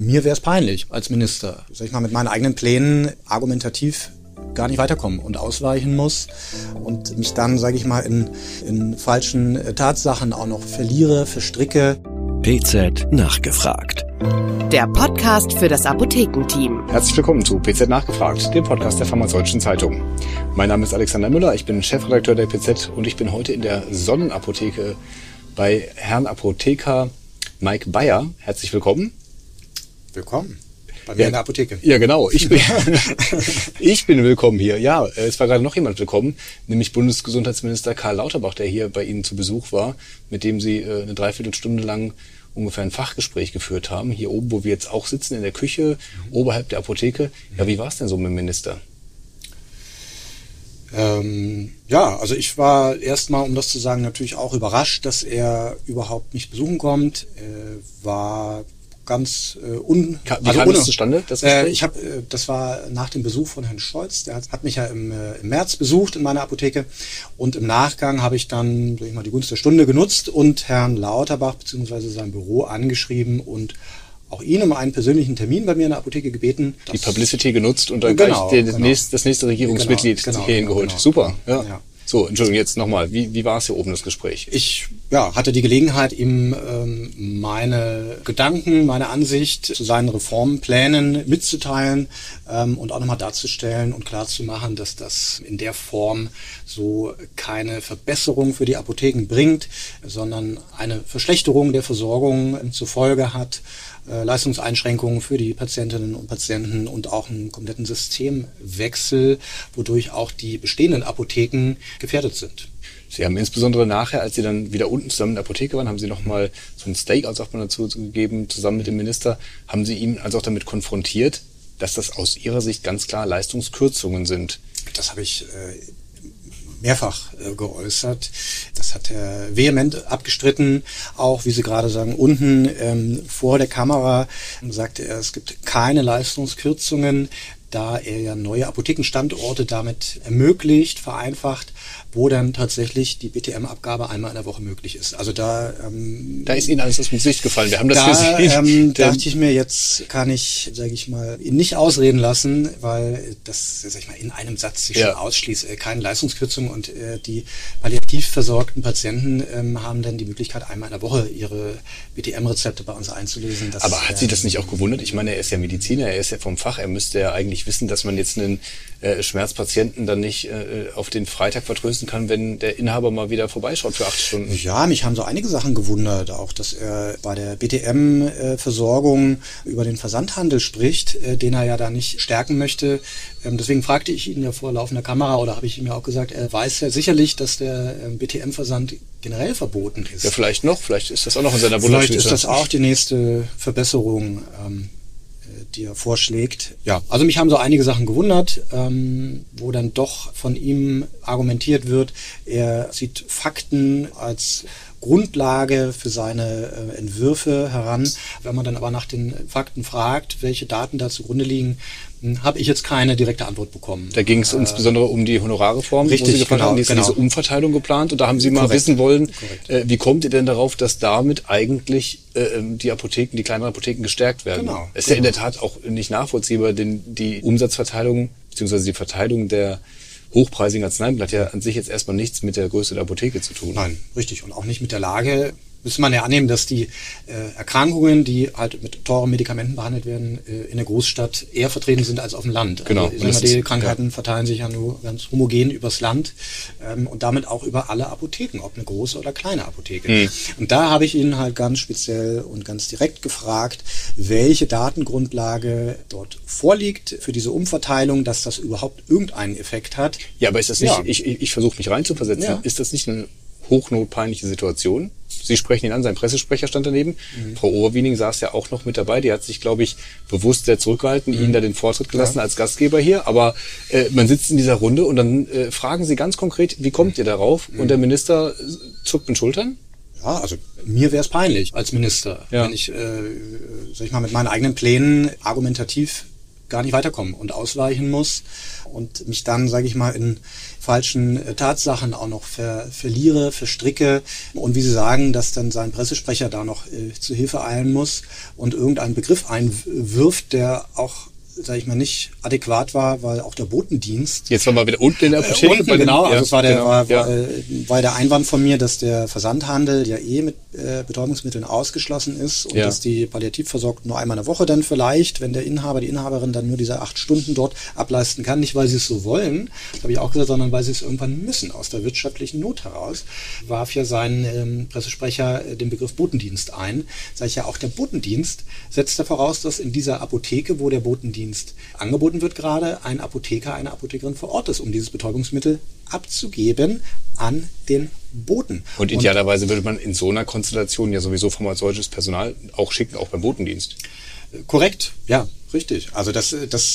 mir wäre es peinlich als Minister, sag ich mal, mit meinen eigenen Plänen argumentativ gar nicht weiterkommen und ausweichen muss und mich dann, sage ich mal, in falschen Tatsachen auch noch verstricke. PZ nachgefragt. Der Podcast für das Apothekenteam. Herzlich willkommen zu PZ nachgefragt, dem Podcast der Pharmazeutischen Zeitung. Mein Name ist Alexander Müller, ich bin Chefredakteur der PZ und ich bin heute in der Sonnenapotheke bei Herrn Apotheker Mike Bayer. Herzlich willkommen. Willkommen. Bei mir in der Apotheke. Ja, genau. Ich bin willkommen hier. Ja, es war gerade noch jemand willkommen, nämlich Bundesgesundheitsminister Karl Lauterbach, der hier bei Ihnen zu Besuch war, mit dem Sie eine Dreiviertelstunde lang ungefähr ein Fachgespräch geführt haben. Hier oben, wo wir jetzt auch sitzen, in der Küche, oberhalb der Apotheke. Ja, wie war es denn so mit dem Minister? Also ich war erstmal, um das zu sagen, natürlich auch überrascht, dass er überhaupt mich besuchen kommt. War ganz Wie kam das zustande, das Gespräch? Das war nach dem Besuch von Herrn Scholz. Der hat mich ja im März besucht in meiner Apotheke. Und im Nachgang habe ich dann, sag ich mal, die Gunst der Stunde genutzt und Herrn Lauterbach bzw. sein Büro angeschrieben und auch ihn um einen persönlichen Termin bei mir in der Apotheke gebeten. Die Publicity genutzt und dann gleich das nächste Regierungsmitglied hierhin geholt. Super, ja. So, Entschuldigung, jetzt nochmal. Wie war es hier oben, das Gespräch? Ich hatte die Gelegenheit, ihm meine Gedanken, meine Ansicht zu seinen Reformplänen mitzuteilen und auch nochmal darzustellen und klarzumachen, dass das in der Form so keine Verbesserung für die Apotheken bringt, sondern eine Verschlechterung der Versorgung zur Folge hat, Leistungseinschränkungen für die Patientinnen und Patienten und auch einen kompletten Systemwechsel, wodurch auch die bestehenden Apotheken gefährdet sind. Sie haben insbesondere nachher, als Sie dann wieder unten zusammen in der Apotheke waren, haben Sie nochmal so ein Steak, sagt man dazu, gegeben, zusammen mit dem Minister, haben Sie ihn also auch damit konfrontiert, dass das aus Ihrer Sicht ganz klar Leistungskürzungen sind. Das habe ich mehrfach geäußert. Das hat er vehement abgestritten. Auch, wie Sie gerade sagen, unten vor der Kamera sagte er, es gibt keine Leistungskürzungen, da er ja neue Apothekenstandorte damit ermöglicht, vereinfacht, wo dann tatsächlich die BTM-Abgabe einmal in der Woche möglich ist. Also da ist Ihnen alles aus dem Gesicht gefallen. Wir haben das gesehen. Dachte ich mir, jetzt kann ich, sage ich mal, ihn nicht ausreden lassen, weil das, sag ich mal, in einem Satz sich schon ausschließt. Keine Leistungskürzung und die palliativ versorgten Patienten haben dann die Möglichkeit, einmal in der Woche ihre BTM-Rezepte bei uns einzulösen. Aber hat Sie das nicht auch gewundert? Ich meine, er ist ja Mediziner, er ist ja vom Fach, er müsste ja eigentlich wissen, dass man jetzt einen Schmerzpatienten dann nicht auf den Freitag vertrösten kann, wenn der Inhaber mal wieder vorbeischaut für 8 Stunden. Ja, mich haben so einige Sachen gewundert, auch dass er bei der BTM-Versorgung über den Versandhandel spricht, den er ja da nicht stärken möchte. Deswegen fragte ich ihn ja vor laufender Kamera oder habe ich ihm ja auch gesagt, er weiß ja sicherlich, dass der BTM-Versand generell verboten ist. Ja, vielleicht ist das auch noch in seiner Wundertüte. Vielleicht ist das auch die nächste Verbesserung, die er vorschlägt. Ja, also mich haben so einige Sachen gewundert, wo dann doch von ihm argumentiert wird, er sieht Fakten als Grundlage für seine Entwürfe heran. Wenn man dann aber nach den Fakten fragt, welche Daten da zugrunde liegen, habe ich jetzt keine direkte Antwort bekommen. Da ging es insbesondere um die Honorarreform, richtig, wo Sie gefragt haben, diese Umverteilung geplant. Und da haben Sie mal wissen wollen, wie kommt ihr denn darauf, dass damit eigentlich die Apotheken, die kleineren Apotheken gestärkt werden? Genau. Es ist ja in der Tat auch nicht nachvollziehbar, denn die Umsatzverteilung bzw. die Verteilung der hochpreisigen Arzneimittel hat ja an sich jetzt erstmal nichts mit der Größe der Apotheke zu tun. Nein, richtig. Und auch nicht mit der Lage. Müsste man ja annehmen, dass die Erkrankungen, die halt mit teuren Medikamenten behandelt werden, in der Großstadt eher vertreten sind als auf dem Land. Genau. Also, die Krankheiten verteilen sich ja nur ganz homogen übers Land und damit auch über alle Apotheken, ob eine große oder kleine Apotheke. Und da habe ich ihn halt ganz speziell und ganz direkt gefragt, welche Datengrundlage dort vorliegt für diese Umverteilung, dass das überhaupt irgendeinen Effekt hat. Ja, aber ist das nicht, ich versuche mich reinzuversetzen, ist das nicht eine hochnotpeinliche Situation? Sie sprechen ihn an, sein Pressesprecher stand daneben. Frau Overwiening saß ja auch noch mit dabei. Die hat sich, glaube ich, bewusst sehr zurückgehalten, Ihnen da den Vortritt gelassen als Gastgeber hier. Aber man sitzt in dieser Runde und dann fragen Sie ganz konkret, wie kommt ihr darauf? Und der Minister zuckt mit den Schultern? Ja, also mir wäre es peinlich als Minister, wenn ich, sag ich mal, mit meinen eigenen Plänen argumentativ gar nicht weiterkomme und ausweichen muss und mich dann, sage ich mal, in falschen Tatsachen auch noch verliere, verstricke und wie Sie sagen, dass dann sein Pressesprecher da noch zu Hilfe eilen muss und irgendeinen Begriff einwirft, der auch, sage ich mal, nicht adäquat war, weil auch der Botendienst... Jetzt waren wir wieder unten in der Apotheke. Unten, genau, also es war der Einwand von mir, dass der Versandhandel ja mit Betäubungsmitteln ausgeschlossen ist und dass die Palliativversorgten nur einmal in der Woche dann vielleicht, wenn der Inhaber, die Inhaberin dann nur diese 8 Stunden dort ableisten kann, nicht weil sie es so wollen, das habe ich auch gesagt, sondern weil sie es irgendwann müssen, aus der wirtschaftlichen Not heraus, warf ja sein Pressesprecher den Begriff Botendienst ein. Sag ich ja, auch der Botendienst setzt da voraus, dass in dieser Apotheke, wo der Botendienst angeboten wird, gerade ein Apotheker, eine Apothekerin vor Ort ist, um dieses Betäubungsmittel abzugeben an den Boten. Und idealerweise würde man in so einer Konstellation ja sowieso pharmazeutisches Personal auch schicken, auch beim Botendienst. Korrekt, ja, richtig. Also das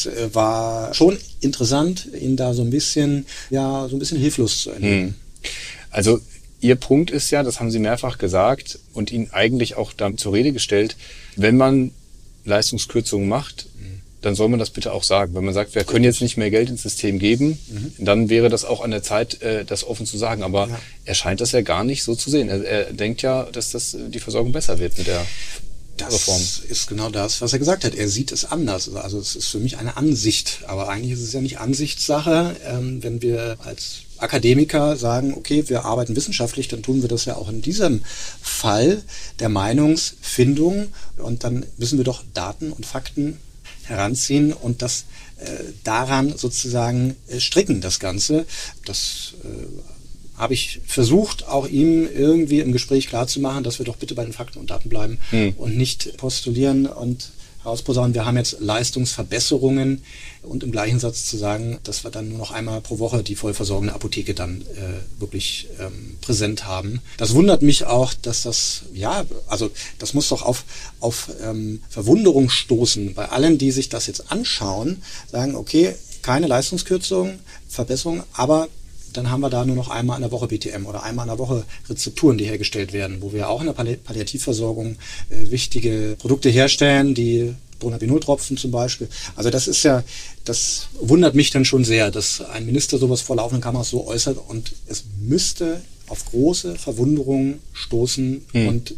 war schon interessant, ihn da so ein bisschen hilflos zu erleben. Also Ihr Punkt ist ja, das haben Sie mehrfach gesagt und ihn eigentlich auch da zur Rede gestellt, wenn man Leistungskürzungen macht, dann soll man das bitte auch sagen. Wenn man sagt, wir können jetzt nicht mehr Geld ins System geben, dann wäre das auch an der Zeit, das offen zu sagen. Aber er scheint das ja gar nicht so zu sehen. Er denkt ja, dass die Versorgung besser wird mit der Reform. Das ist genau das, was er gesagt hat. Er sieht es anders. Also es ist für mich eine Ansicht. Aber eigentlich ist es ja nicht Ansichtssache. Wenn wir als Akademiker sagen, okay, wir arbeiten wissenschaftlich, dann tun wir das ja auch in diesem Fall der Meinungsfindung. Und dann müssen wir doch Daten und Fakten heranziehen und das daran sozusagen stricken, das Ganze. Das habe ich versucht, auch ihm irgendwie im Gespräch klarzumachen, dass wir doch bitte bei den Fakten und Daten bleiben und nicht postulieren und herausposaunen, wir haben jetzt Leistungsverbesserungen und im gleichen Satz zu sagen, dass wir dann nur noch einmal pro Woche die vollversorgende Apotheke dann wirklich präsent haben. Das wundert mich auch, dass das muss doch auf Verwunderung stoßen bei allen, die sich das jetzt anschauen, sagen, okay, keine Leistungskürzung, Verbesserung, aber dann haben wir da nur noch einmal in der Woche BTM oder einmal in der Woche Rezepturen, die hergestellt werden, wo wir auch in der Palliativversorgung wichtige Produkte herstellen, die Dronabinol-Tropfen zum Beispiel. Also das wundert mich dann schon sehr, dass ein Minister sowas vor laufenden Kameras so äußert und es müsste auf große Verwunderung stoßen und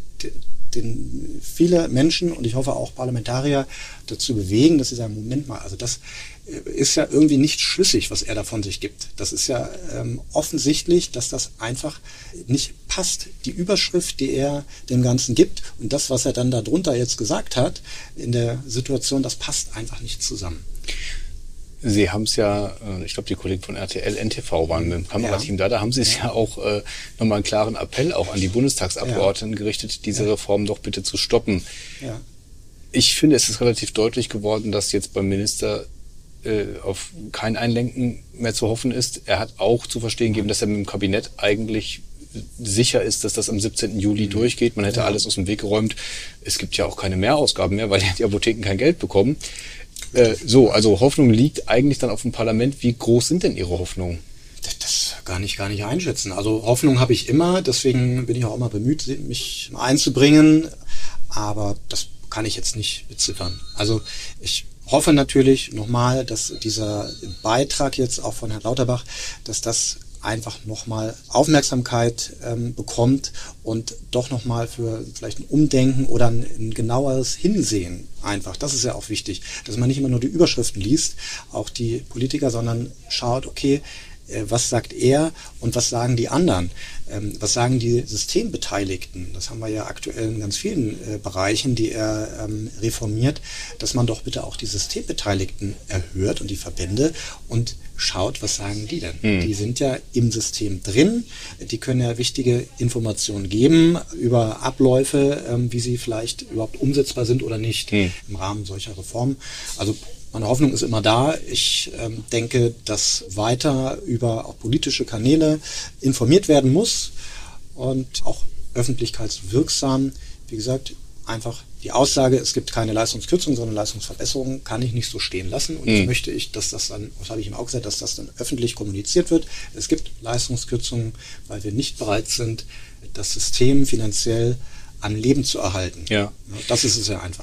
viele Menschen und ich hoffe auch Parlamentarier dazu bewegen, dass sie sagen, Moment mal, also das ist ja irgendwie nicht schlüssig, was er da von sich gibt. Das ist ja offensichtlich, dass das einfach nicht passt. Die Überschrift, die er dem Ganzen gibt und das, was er dann darunter jetzt gesagt hat in der Situation, das passt einfach nicht zusammen. Sie haben es ja, ich glaube, die Kollegen von RTL, NTV waren mit dem Kamerateam da haben Sie es ja auch nochmal einen klaren Appell auch an die Bundestagsabgeordneten gerichtet, diese Reform doch bitte zu stoppen. Ja. Ich finde, es ist relativ deutlich geworden, dass jetzt beim Minister auf kein Einlenken mehr zu hoffen ist. Er hat auch zu verstehen gegeben, dass er mit dem Kabinett eigentlich sicher ist, dass das am 17. Juli durchgeht. Man hätte alles aus dem Weg geräumt. Es gibt ja auch keine Mehrausgaben mehr, weil die Apotheken kein Geld bekommen. Also Hoffnung liegt eigentlich dann auf dem Parlament. Wie groß sind denn Ihre Hoffnungen? Das gar nicht einschätzen. Also Hoffnung habe ich immer, deswegen bin ich auch immer bemüht, mich einzubringen. Aber das kann ich jetzt nicht beziffern. Also ich hoffe natürlich nochmal, dass dieser Beitrag jetzt auch von Herrn Lauterbach, dass das einfach nochmal Aufmerksamkeit bekommt und doch nochmal für vielleicht ein Umdenken oder ein genaueres Hinsehen einfach. Das ist ja auch wichtig, dass man nicht immer nur die Überschriften liest, auch die Politiker, sondern schaut, okay, was sagt er und was sagen die anderen? Was sagen die Systembeteiligten? Das haben wir ja aktuell in ganz vielen Bereichen, die er reformiert, dass man doch bitte auch die Systembeteiligten erhört und die Verbände und schaut, was sagen die denn? Die sind ja im System drin, die können ja wichtige Informationen geben über Abläufe, wie sie vielleicht überhaupt umsetzbar sind oder nicht im Rahmen solcher Reformen. Also meine Hoffnung ist immer da. Ich denke, dass weiter über auch politische Kanäle informiert werden muss und auch öffentlichkeitswirksam. Wie gesagt, einfach die Aussage, es gibt keine Leistungskürzung, sondern Leistungsverbesserung, kann ich nicht so stehen lassen. Und jetzt möchte ich, dass das dann, das habe ich ihm auch gesagt, dass das dann öffentlich kommuniziert wird. Es gibt Leistungskürzungen, weil wir nicht bereit sind, das System finanziell am Leben zu erhalten. Ja. Das ist es ja einfach.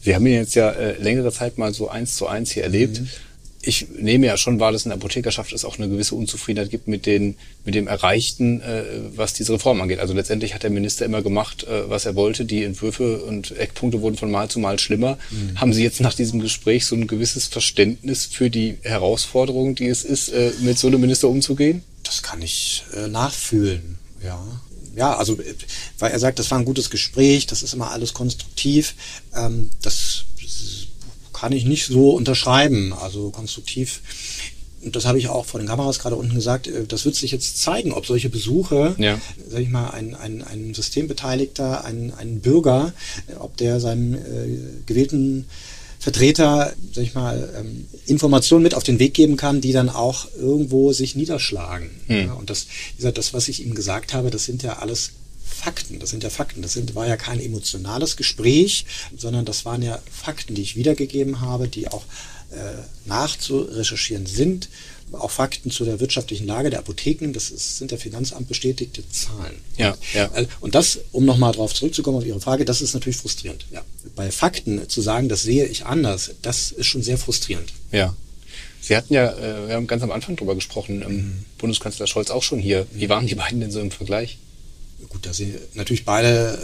Sie haben ihn jetzt ja längere Zeit mal so 1:1 hier erlebt. Ich nehme ja schon wahr, dass in der Apothekerschaft es auch eine gewisse Unzufriedenheit gibt mit dem Erreichten, was diese Reform angeht. Also letztendlich hat der Minister immer gemacht, was er wollte. Die Entwürfe und Eckpunkte wurden von Mal zu Mal schlimmer. Haben Sie jetzt nach diesem Gespräch so ein gewisses Verständnis für die Herausforderung, die es ist, mit so einem Minister umzugehen? Das kann ich nachfühlen, ja. Ja, also, weil er sagt, das war ein gutes Gespräch, das ist immer alles konstruktiv. Das kann ich nicht so unterschreiben, also konstruktiv. Und das habe ich auch vor den Kameras gerade unten gesagt, das wird sich jetzt zeigen, ob solche Besuche, sag ich mal, ein Systembeteiligter, ein Bürger, ob der seinem gewählten Vertreter, sag ich mal, Informationen mit auf den Weg geben kann, die dann auch irgendwo sich niederschlagen. Ja, und das, wie gesagt, das, was ich Ihnen gesagt habe, das sind ja alles Fakten. Das sind ja Fakten. War ja kein emotionales Gespräch, sondern das waren ja Fakten, die ich wiedergegeben habe, die auch nachzurecherchieren sind. Auch Fakten zu der wirtschaftlichen Lage der Apotheken, sind der Finanzamt bestätigte Zahlen. Ja. Und das, um nochmal drauf zurückzukommen auf Ihre Frage, das ist natürlich frustrierend. Ja. Bei Fakten zu sagen, das sehe ich anders, das ist schon sehr frustrierend. Ja. Sie hatten ja, wir haben ganz am Anfang drüber gesprochen, Bundeskanzler Scholz auch schon hier. Wie waren die beiden denn so im Vergleich? Gut, da sie natürlich beide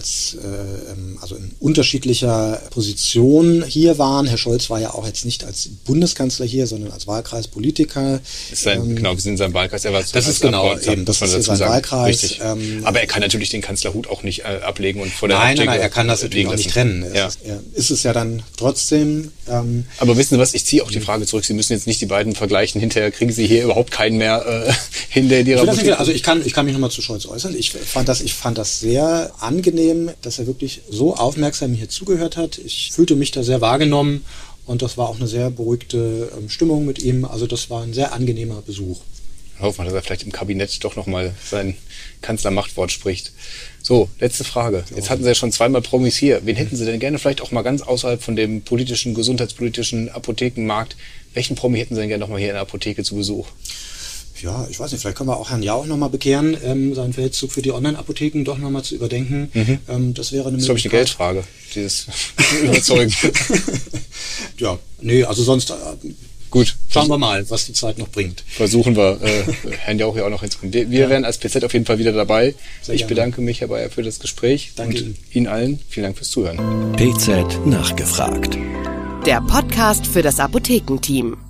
also in unterschiedlicher Position hier waren. Herr Scholz war ja auch jetzt nicht als Bundeskanzler hier, sondern als Wahlkreispolitiker. Genau, wir sind in seinem Wahlkreis. Er war das ist genau, eben, das ist sein Wahlkreis. Richtig. Aber er kann natürlich den Kanzlerhut auch nicht ablegen und vor der Nein, er kann das natürlich auch nicht trennen. Er ist es ja dann trotzdem. Aber wissen Sie was, ich ziehe auch die Frage zurück. Sie müssen jetzt nicht die beiden vergleichen. Hinterher kriegen Sie hier überhaupt keinen mehr hinter die Apotheke. Also ich kann mich nochmal zu Scholz äußern. Ich fand das sehr angenehm, dass er wirklich so aufmerksam hier zugehört hat. Ich fühlte mich da sehr wahrgenommen und das war auch eine sehr beruhigte Stimmung mit ihm. Also das war ein sehr angenehmer Besuch. Hoffen wir, dass er vielleicht im Kabinett doch nochmal sein Kanzlermachtwort spricht. So, letzte Frage. Jetzt hatten Sie ja schon zweimal Promis hier. Wen hätten Sie denn gerne vielleicht auch mal ganz außerhalb von dem politischen, gesundheitspolitischen Apothekenmarkt? Welchen Promi hätten Sie denn gerne nochmal hier in der Apotheke zu Besuch? Ja, ich weiß nicht, vielleicht können wir auch Herrn Jauch nochmal bekehren, seinen Feldzug für die Online-Apotheken doch nochmal zu überdenken. Das wäre eine Möglichkeit. Das ist, glaube ich, eine Geldfrage, dieses Überzeugen. Ja, nee, also sonst gut. Schauen wir mal, was die Zeit noch bringt. Versuchen wir, Herrn Jauch hier auch noch hinzukommen. Wir werden als PZ auf jeden Fall wieder dabei. Ich bedanke mich, Herr Bayer, für das Gespräch. Danke und Ihnen allen vielen Dank fürs Zuhören. PZ nachgefragt. Der Podcast für das Apothekenteam.